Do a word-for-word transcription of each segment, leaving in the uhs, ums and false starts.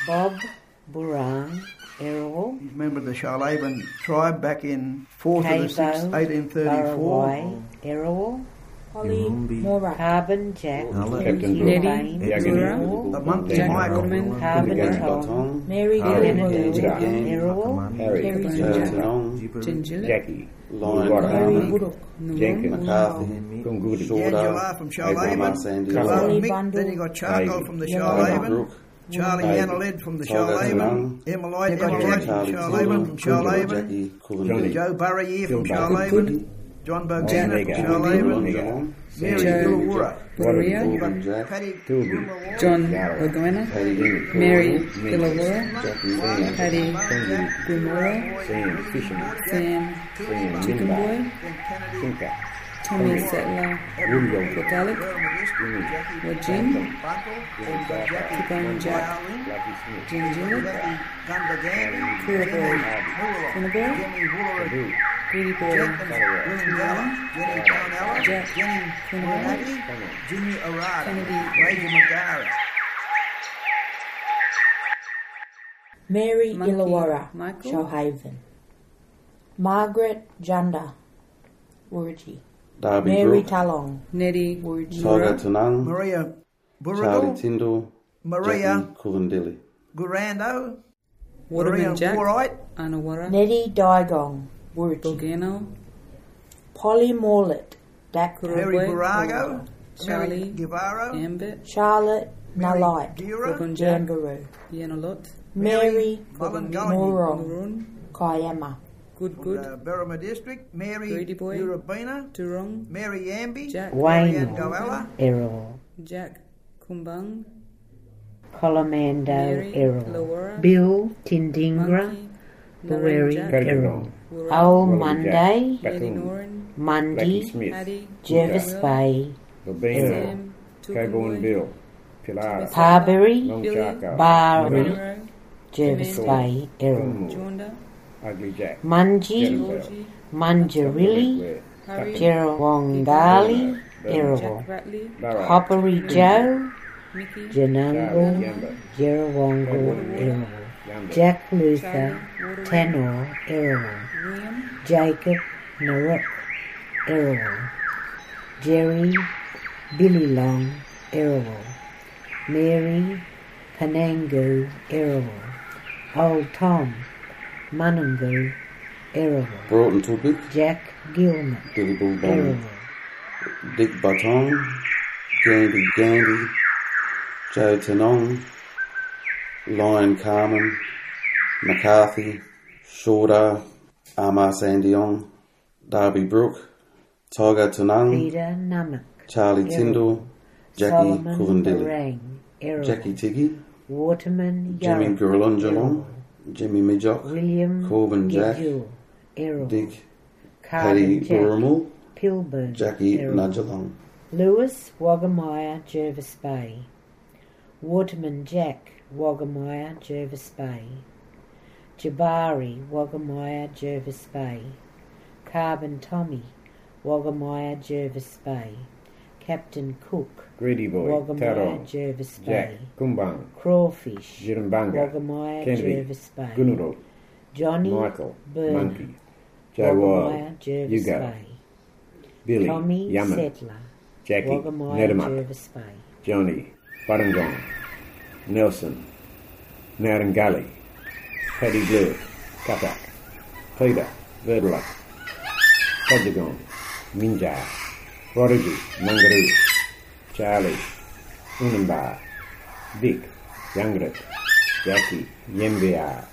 Bob Burang Errol. Member of the Charlaban tribe back in fourth of the sixth, eighteen thirty-four. Barawai Errol. Holly Mora. Carbon Jack. Captain Nettie The monthly Jack Michael. Roman. Carbon Jack Tom. Mary Kennedy Jack. Errol. Harry, Harry Johnson, Jackie, Lauren Harry Carmen, Woodrow. Jenkins, McCarthy, Gungudi, Angela from Charlaban. Sandy, Charlie Mick, Bundle. then you got Charcoal from the Yeah. Charlaban. Brooke, Charlie Hey. Yanaled from the Tiger Charlaban. Tunung. Emma Lloyd, They got Emma Lloyd from Charlie Charlaban from Tindall, Charlaban. Jackie, Cullen, Johnny. Joe Burrier from Phil Charlaban. Good. John Jack Boganer Nigger, from Charlaban. Nigger, Mary Joe Gillawura. Maria. Corbin, Jack, Paddy Tilby. Gilmore. John Yarra. Lagona. Paddy, Mary Mary. Illawarra. Jackie, Van, Paddy Gumora. Sam Fisherman, Sam Sam Chicken Linda, Boy. Tinker, Tommy Settler. William, Catholic. Jimmy, Wajin. Kipon Jack. Lucky Smith, Jim Gillett. Gundagan. Kuraboy. Finnegan. Jimmy Wooler. Boo, Greedy Boy. William Gallen. Jenny Brownella. Jack. Jenny Finnegan. Quincy. Jimmy Arada. Kennedy. Major McGarrett. Mary Monkey Illawarra, Michael. Shoalhaven. Margaret Junda, Wurji. Darby Mary Brooke, Talong, Nettie. Wurji. Tiger Tunung, Maria Charlie Burrill. Tyndall, Maria Jackie, Cullen, Gurando. Waterman Maria Jack. Warright. Anawara. Nettie Daigong, Wurji. Bogano. Polly Morlett, Dak. Harry Kuraboy. Burago. Mary Charlie. Guevara. Ambit. Charlotte Mary Nalite, Dura. Kogun Jack. Jamboree. Yanalot. Mary Mullen-Gully. Moro, Maroon. Kayama. Good Good. Uh, Berrima District. Mary Greedy Boy. Urabina. Turong. Mary Amby. Jack. Marianne Wayne Goella. Errol. Jack. Kumbang. Colomando Mary. Errol. Lawara. Bill Tindingra, Monkey. Buweri Jack. Errol. Wurrell. Owl Wallaby Monday, Jack, Eddie Backoon, Noren. Lucky Monday, Smith, Paddy. Jervis Will. Bay, Babino, Sam. Cable and Bill, Pilar, Parbury, Long Billy. Charco, Barry, Monroe. Jervis Jimmy. Bay Errol. Coolmore, Jonda. Ugly Jack, Mungie, Georgie. Manjarilli, Harry. Gerwongali Errol. Jack Ratley. Barra, Hoppery Joe, Mickey. Janungle, Yamba, Gerwongal Errol. Yamba, Jack Luther, Charlie. Waterman. Tanor Errol. William. Jacob Naruk Errol. Jerry Billy Long Errol. Mary Panango Errol. Old Tom Munango Errol. Broughton Topic, Jack Gilman Billy Bull Errol. Bond, Dick Baton, Gandy Gandy, Joe Tanong, Lion Carmen, McCarthy, Shorter, Amar Sandiong, Darby Brooke, Tiger Tunung, Peter Namak Charlie Errol. Tyndall, Jackie Solomon Cullen, Barang Errol. Jackie Tiggy, Waterman Jimmy Yarra Gurulunjalong, Jimmy Midjock, William Corbin Jack, Gidule Errol. Dick, Carden Paddy Jack Burrill, Pilburn Jackie Errol. Nudgelong. Lewis Waggamaya Jervis Bay. Waterman Jack Waggamaya Jervis Bay. Jabari Waggamaya Jervis Bay. Carbon Tommy Waggamaya Jervis Bay. Captain Cook Greedy Boy, Waggamaya Taro, Jervis Jack, Bay. Kumbang, Crawfish Jirumbanga, Waggamaya Kennedy, Jervis Bay. Gunuro, Johnny Michael, Burner Monkey, Joe Wild, Waggamaya Jervis Yugo, Bay. Billy, Tommy Yaman, Settler Jackie, Waggamaya Netamak, Jervis Bay. Johnny, Barangong, Nelson, Narangali, Paddy Blue, Katak, Peter, Verdluck, Kodjagong, Minjar, Prodigy, Mangaroo, Charlie, Unumbar, Vic, Youngret, Jackie, Yembiar,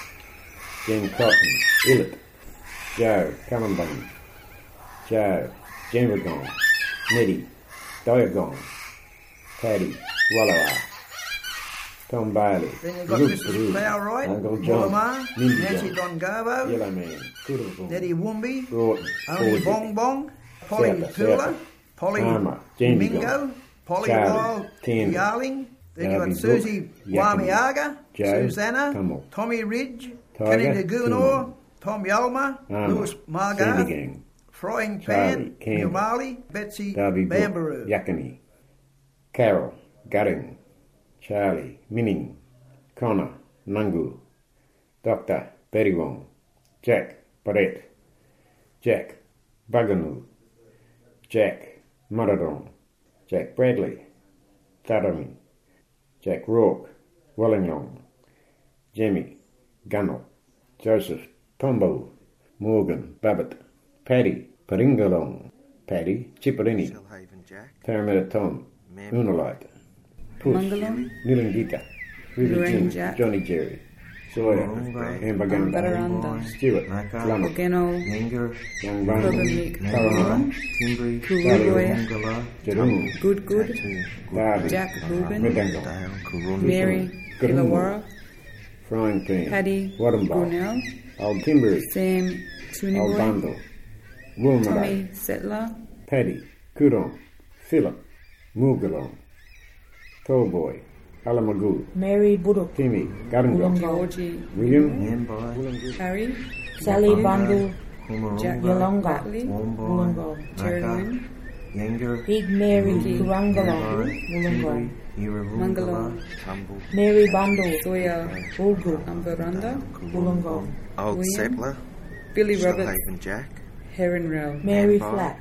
Jen Cotton, Illet, Joe, Camembang, Joe, Jenragong, Neddy, Diagong, Paddy, Wallowa, Tom Bailey, Then you've got Luke Missus Brew, Plowright, Uncle John, Bullamar, Mindy Nancy John, Dongarbo, Yellow Man, Kuddlebone, Nettie Woomby, Broughton, Only Ford Bong Bong, Polly Sapper, Pula, Sapper, Polly Palmer, Jamie Mingo, Gong, Polly Charlie, Wild, Candy, Yarling. Then you've Darby got Susie Brooke, Yakima, Wamiaga, Joe, Susanna, Tummel, Tommy Ridge, Tiger, Kenny DeGunor, Coolmore, Tom Yalma, Armour, Lewis Sandy Margar, Gang, Frying Charlie, Pan, Campbell, Umali, Betsy Darby Brook, Bambaroo. Yakini, Carol, Gutting, Charlie, Minning, Connor, Nungu, Doctor Berriwong, Jack Barrett, Jack Buganu, Jack Maradon, Jack Bradley, Tarami, Jack Rourke, Wellington, Jimmy Gunnell, Joseph Tombo, Morgan Babbitt, Paddy Paringalong, Paddy Cipollini, Shellhaven Jack, Parramatta Tom, Unalite, Push, Mangalong, Nilangita, Ruby Lorraine Jim, Jack, Johnny Jerry, Sawyer, Ambaganda, Bararanda, Stewart, Flummock, Ogeno, Younger, Young Robin Bundy, Meek, Parramatta, Timbri, Kuruboy, Mongala, Jerome, Good Good, Darby, Jack Rubin, Redangle, Dale, Kurumi, Mary, Good Illawarra, Frying Pan, Paddy, Waddenball, Brunel, Old Timbery, Sam, Old Tuniboy, Bundle, Woolmaday, Tommy Settler, Paddy, Kudon, Philip, Moogalong, Tallboy, Alamagoo, Mary Buduk, Timmy, Gurrungong, Georgie, William, Nambai, Harry, Sally Bundle, Jack Kumarunga, Yolonga, Batley, Womboi, Wollongong, Terry Naka, Wynn, Younger, Big Mary Vicky, Kurangalong, Wollongong, Timbri, Irravungala, Mangalong, Tumble, Mary Bundle, Sawyer, Bulgu, Umberanda, Wollongong, Old William, Settler, Billy Roberts, Shellhaven Jack, Heron Rel, Mary Manbar, Flat,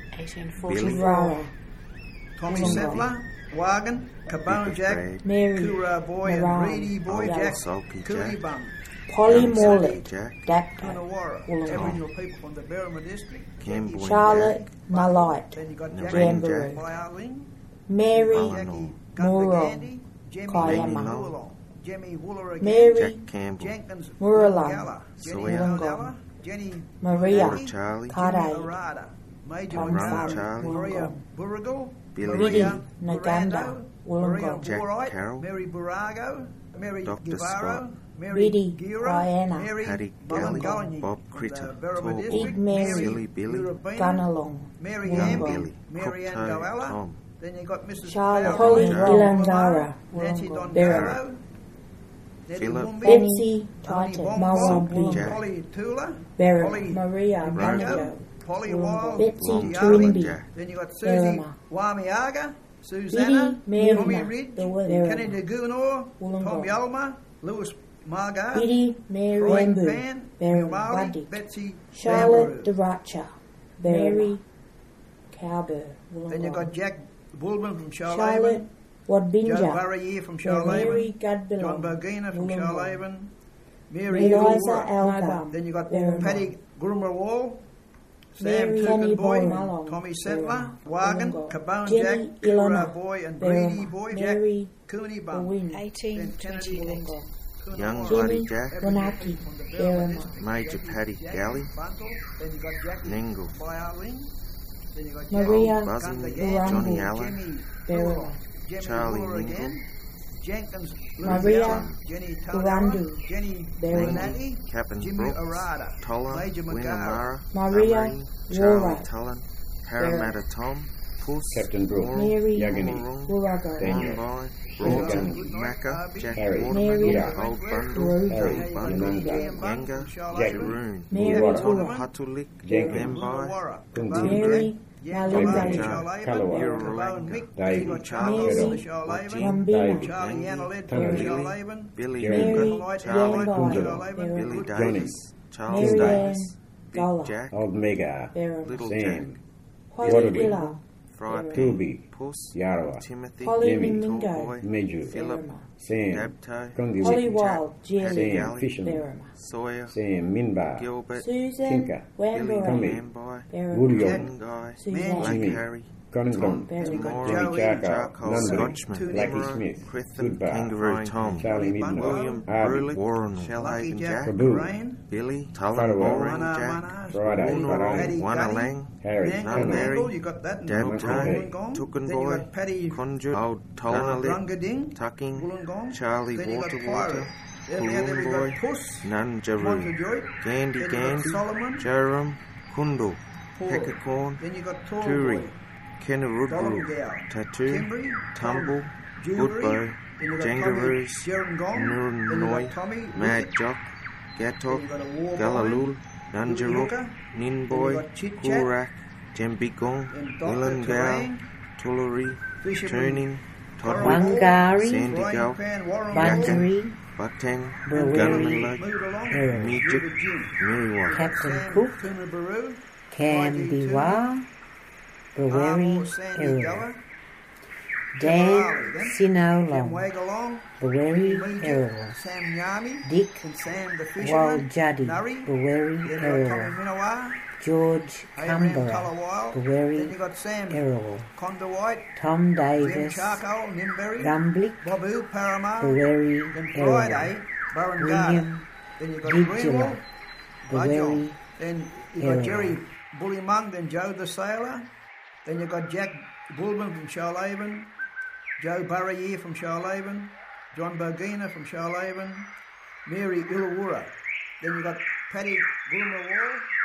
Billy, Rara, Tommy Wollongong. Settler, Wagon, Cabone Big Jack, Brad, Mary, Kura Boy and Moran, Reedy Boy, Old Jack, Sulky Cooley Jack, Bum, Polly Young Morley, Sulky Jack, Dakpa, Coonawarra, Wollongong. Aboriginal people from the Berrima district. Camboy Charlotte Jack, Malite, Then you got Jack Lorraine Jamboree, Jack, Byaling, Mary Malano, Jackie Jimmy Kayama. Woolong, Jimmy Wooler again, Mary Jack Campbell, Jenkins Murala, Gala, Jenny Sawyer, Aldella, Jenny Maria, Laura Charlie, Kade, Arada, Major Tom Run Brown, Charlie, Maria Wollongong, Burrigal, Billy, Maria Naganda, Burrando, Maria Wollongong, Jack Borite, Carroll, Mary Burago, Mary Doctor Guevara, Scott, Mary Biddy, Gira, Diana, Mary Paddy Bowen Galley, Gully, Bob from Critter, the Berrima Tall district, Big Mary, Silly Billy, Lurabina, Gunalong, Mary Young Ann, Wollongong, Billy, Mary Ann Cocktail Goella, Tom, then you got Missus Charlotte, Holly Ilandara, Nancy Wollongong, Dondaro, Nettie Philip, Wumbi, Betsy, Tony Titan, Bongo, Mawabli, Jack, Polly Tula, Berry, Polly Maria, Rogan, Manigo, Polly Wild, Betsy, Long Twinby, Jack, then you got Susie Berrima. Wamiaga, Susanna, Biddy, Tommy Marina, Ridge, the word Kenny Berrima, DeGunor, Wollongong. Tom Yalma, Lewis Margar, Biddy, Mary Freud Ambu, Pan, Berry, Miley, Buddy, Betsy Charlotte Bambaroo. Deracha, Mary Cowber, Then you got Wollongong, Jack Bullman from Charlotte Charlaven, Joe Wadbinja, Burrier from Mary Charlaven, John Gadbilong, Bogina from Wollongong. Charlaven, Mary Eliza Gilmore. Alba, Then you got Berrima. Paddy Gurma Wall, Sam Mary Annie Tukin Boy, Boy, Tommy Settler, Berrima, Wagon, Wollongong. Cabone Jenny Jack, Ilona, Kura Boy and Berrima. Greedy Boy, Jack Mary Cooney the Bum, Wind, then eighteen Kennedy twenty-eight. Wollongong, Young Jenny Buddy Jack, Wanaki, Berrima, Major Paddy Galley, Buntle, then you got Jackie Nengle, Byaling, then you got Maria Jackie Buzzing, Gunga Durango, Johnny Jimmy Allen, Berrima, Wooler, Jimmy Charlie Wooler Wingle, again, Jenkins, Maria Louisiana, Jenny Durandu, Taldara, Jenny Berrima. Bonatti, Captain Jimmy Brooks, Arada, Toller, Major Winamara, Maria Marine, Charlie Wara, Tullen, Parramatta Tom, Puss, Captain Brooks, Moral, Mary Yagani, Wurago, Daniel, Bombay, Morgan, Broughton, Macca, Jack Harry, Waterman, Mary, Old Bundle, Rosie, Old Bundle, Yananga, Yanga, Jack, Jaroon, Mary Wara, Tura, Hatulik, Jenkins, Mbai, Kunzi, Mary Malindra, Malindra, Callaway, David, Charles, Mary Jim, Rambina, Charlie Annaled from Tannery, Charlaven, Billy Jeremy, Miller, Charlie, Yellengai, Billy Berrima, Davis, Charles Mary Ann Davis, Big Gullah, Jack, Old Mega, Berrima, Little Sam, Jack, Holly Waterloo, Illa, Fry Berrima. Pig, Toby, Puss, Yarawa, Timothy, Holly Jimmy, Mingo, Tallboy, Meju, Philip, Berrima, Sam, Dabto, Condi, Holly Jack, Wild, Paddy Jelly, Sam, Galley, Fisherman, Berrima, Sawyer, Sam, Minbar, Gilbert, Susan Tinker, Billy Wambury, Tommy, Mambai, Berrima, William, Guy, Suzanne, Black Jimmy, Harry, Connington, Berrima, Mora, Jimmy Charcoal, Charcoal, Nunbury, Scotchman, Blackie Nimmo, Smith, Crichton, Goodbar, Kangaroo Tom, Charlie Midnight, William Harvey, Brulick, Warren, Lucky Shellhaven Jack, Jack, Kaboom, Rain, Billy, Tullen, Farewell, Boring Mana, Jack, Mana, Friday, Uno, Friday, Wana Lang, Harry, Nangle, Nunberry, Connor, Nangle, you got that. Dabto, Wollongong. Tucken Then you Boy, got Paddy Conjure, Old Tolanalit, Rungading, Tucking, Wollongong. Charlie Then you got Water Pirate. Water, Then we had- then we Balloon got Boy, Puss, Nanjaroo, Montrejoy. Gandy Then you got Gandy, Solomon, Jerem, Kundu, Paul. Peccacorn, Then you got Tall Turi, Boy, Kenarudru, Dollongao, Tattoo, Timbri, Tumble, Jewelry. Goodbow, Then you got Jangaroos, Tommy Jerangong. Then you Nurnoi, got Tommy Mad Wicket. Jock, Then Gatok, you got a War Galalul, Boy, Nanjaruk, Yuka. Ninboy, Then you got Chit Chat. Kurak, Jembigong, Then Doctor Willangao, Terang, Tuluri, Fisherman Tuning, Todwick, Wangari, Sandy Frying Gow, Pan, Warren Bunbury, Batang, Brewery, Gunman Lodge, Mood along. Errol, Meejik, Miriwar, Captain Sam Cook, Tumabaroo, Cambiwa, Brewery, Armour Sandy Errol, Gower, Dan Jim Sinolong, Wagalong, Brewery, Meejik, Errol, Sam Yami, Dick and Sam the Fisherman, Waljadi, Nurry, Brewery, then you got Errol, Tommy Minowa, George Abraham Cumbera, Cullerwild, then Brewery, you got Sam Errol, Conda White, Tom Jim Davis, Charcoal, Nimberry, Rumblick, Babu Paramar, Brewery, then Errol, Friday, Burren Garden, William then you got Gidgela, Greenwald, Brewery, Bajol, then you got Errol. Jerry Bullymung, then Joe the Sailor, then you got Jack Bullman from Charlaven, Joe Burrier from Charlaven, John Bergina from Charlaven, Mary Illawarra, then you got Paddy Gulmer Wall,